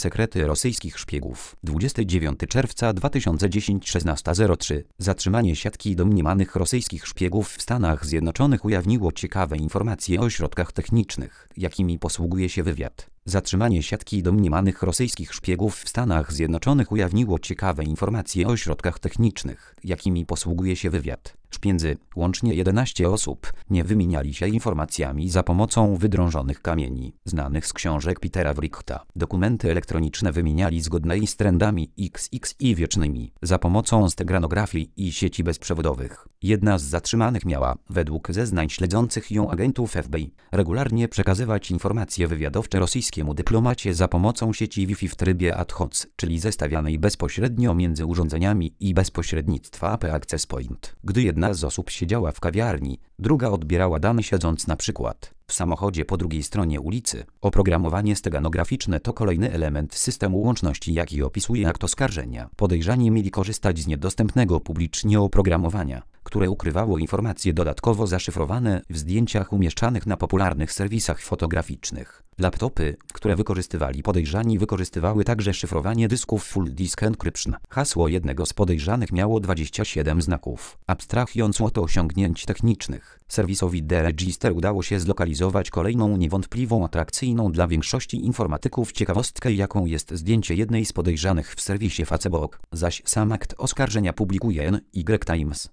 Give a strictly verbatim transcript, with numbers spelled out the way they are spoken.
Sekrety rosyjskich szpiegów. dwudziestego dziewiątego czerwca dwa tysiące dziesiątego, szesnasta zero trzy. Zatrzymanie siatki domniemanych rosyjskich szpiegów w Stanach Zjednoczonych ujawniło ciekawe informacje o środkach technicznych, jakimi posługuje się wywiad. Zatrzymanie siatki domniemanych rosyjskich szpiegów w Stanach Zjednoczonych ujawniło ciekawe informacje o środkach technicznych, jakimi posługuje się wywiad. Szpiędzy, łącznie jedenaście osób, nie wymieniali się informacjami za pomocą wydrążonych kamieni, znanych z książek Petera Wrighta. Dokumenty elektroniczne wymieniali zgodnie z trendami X X i wiecznymi, za pomocą steganografii i sieci bezprzewodowych. Jedna z zatrzymanych miała, według zeznań śledzących ją agentów F B I, regularnie przekazywać informacje wywiadowcze rosyjskiemu dyplomacie za pomocą sieci Wi-Fi w trybie ad hoc, czyli zestawianej bezpośrednio między urządzeniami i bezpośrednictwa A P Access Point. Gdy jedna z osób siedziała w kawiarni, druga odbierała dane siedząc na przykład w samochodzie po drugiej stronie ulicy. Oprogramowanie steganograficzne to kolejny element systemu łączności, jaki opisuje akt oskarżenia. Podejrzani mieli korzystać z niedostępnego publicznie oprogramowania, które ukrywało informacje dodatkowo zaszyfrowane w zdjęciach umieszczanych na popularnych serwisach fotograficznych. Laptopy, które wykorzystywali podejrzani, wykorzystywały także szyfrowanie dysków Full Disk Encryption. Hasło jednego z podejrzanych miało dwadzieścia siedem znaków. Abstrahując od osiągnięć technicznych, serwisowi The Register udało się zlokalizować kolejną niewątpliwą atrakcyjną dla większości informatyków ciekawostkę, jaką jest zdjęcie jednej z podejrzanych w serwisie Facebook, zaś sam akt oskarżenia publikuje N Y Times.